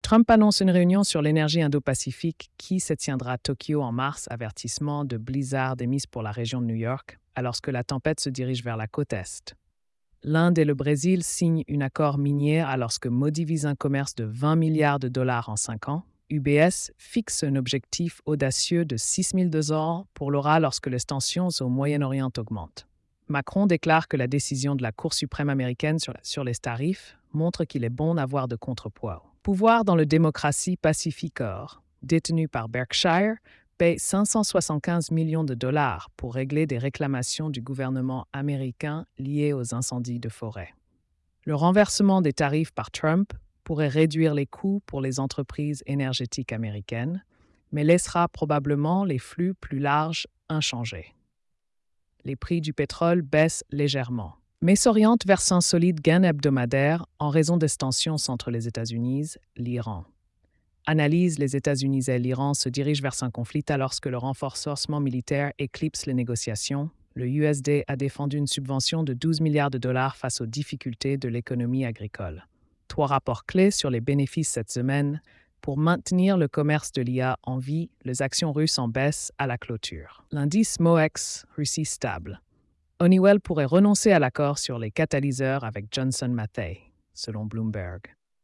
Trump annonce une réunion sur l'énergie Indo-Pacifique qui se tiendra à Tokyo en mars, avertissement de blizzard émis pour la région de New York, alors que la tempête se dirige vers la côte Est. L'Inde et le Brésil signent un accord minier alors que Modi vise un commerce de 20 milliards de dollars en 5 ans. UBS fixe un objectif audacieux de 6 200 pour l'ORA lorsque les tensions au Moyen-Orient augmentent. Macron déclare que la décision de la Cour suprême américaine sur les tarifs montre qu'il est bon d'avoir de contrepoids. Pouvoir dans le démocratie Pacificor, détenu par Berkshire, paye 575 millions de dollars pour régler des réclamations du gouvernement américain liées aux incendies de forêt. Le renversement des tarifs par Trump pourrait réduire les coûts pour les entreprises énergétiques américaines, mais laissera probablement les flux plus larges inchangés. Les prix du pétrole baissent légèrement, mais s'orientent vers un solide gain hebdomadaire en raison des tensions entre les États-Unis et l'Iran. Analyse, les États-Unis et l'Iran se dirigent vers un conflit alors que le renforcement militaire éclipse les négociations. Le USD a défendu une subvention de 12 milliards de dollars face aux difficultés de l'économie agricole. 3 rapports clés sur les bénéfices cette semaine. Pour maintenir le commerce de l'IA en vie, les actions russes en baisse à la clôture. L'indice MOEX, Russie stable. Honeywell pourrait renoncer à l'accord sur les catalyseurs avec Johnson Matthey, selon Bloomberg.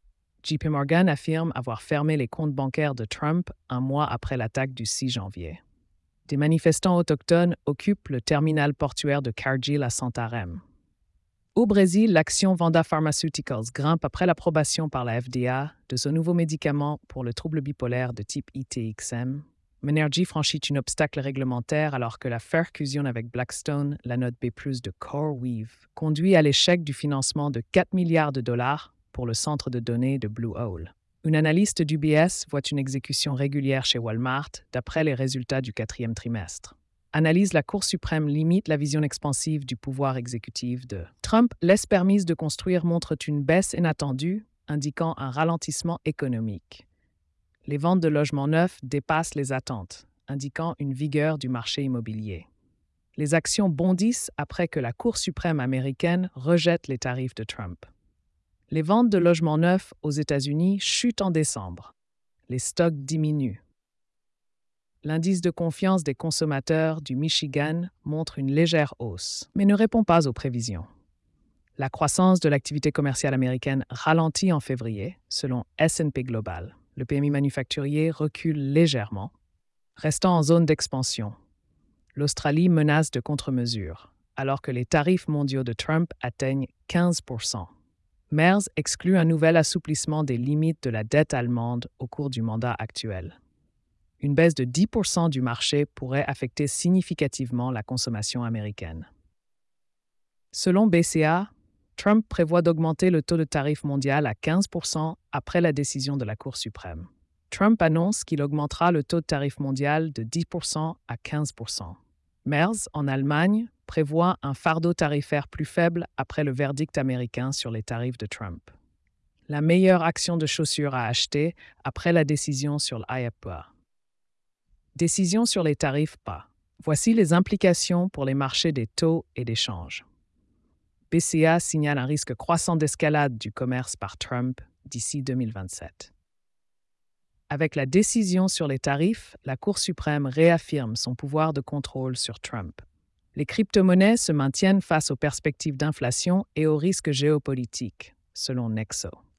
JP Morgan affirme avoir fermé les comptes bancaires de Trump un mois après l'attaque du 6 janvier. Des manifestants autochtones occupent le terminal portuaire de Cargill à Santarém. Au Brésil, l'action Vanda Pharmaceuticals grimpe après l'approbation par la FDA de ce nouveau médicament pour le trouble bipolaire de type ITXM. Menergy franchit un obstacle réglementaire alors que la fusion avec Blackstone, la note B+ de CoreWeave, conduit à l'échec du financement de 4 milliards de dollars pour le centre de données de Blue Owl. Une analyste d'UBS voit une exécution régulière chez Walmart d'après les résultats du 4e trimestre. Analyse, la Cour suprême limite la vision expansive du pouvoir exécutif de Trump. Laisse permise de construire montre une baisse inattendue, indiquant un ralentissement économique. Les ventes de logements neufs dépassent les attentes, indiquant une vigueur du marché immobilier. Les actions bondissent après que la Cour suprême américaine rejette les tarifs de Trump. Les ventes de logements neufs aux États-Unis chutent en décembre. Les stocks diminuent. L'indice de confiance des consommateurs du Michigan montre une légère hausse, mais ne répond pas aux prévisions. La croissance de l'activité commerciale américaine ralentit en février, selon S&P Global. Le PMI manufacturier recule légèrement, restant en zone d'expansion. L'Australie menace de contre-mesures, alors que les tarifs mondiaux de Trump atteignent 15%. Merz exclut un nouvel assouplissement des limites de la dette allemande au cours du mandat actuel. Une baisse de 10% du marché pourrait affecter significativement la consommation américaine. Selon BCA, Trump prévoit d'augmenter le taux de tarif mondial à 15% après la décision de la Cour suprême. Trump annonce qu'il augmentera le taux de tarif mondial de 10% à 15%. Merz, en Allemagne, prévoit un fardeau tarifaire plus faible après le verdict américain sur les tarifs de Trump. La meilleure action de chaussures à acheter après la décision sur l'IEEPA. Décision sur les tarifs pas. Voici les implications pour les marchés des taux et des changes. BCA signale un risque croissant d'escalade du commerce par Trump d'ici 2027. Avec la décision sur les tarifs, la Cour suprême réaffirme son pouvoir de contrôle sur Trump. Les crypto-monnaies se maintiennent face aux perspectives d'inflation et aux risques géopolitiques, selon Nexo.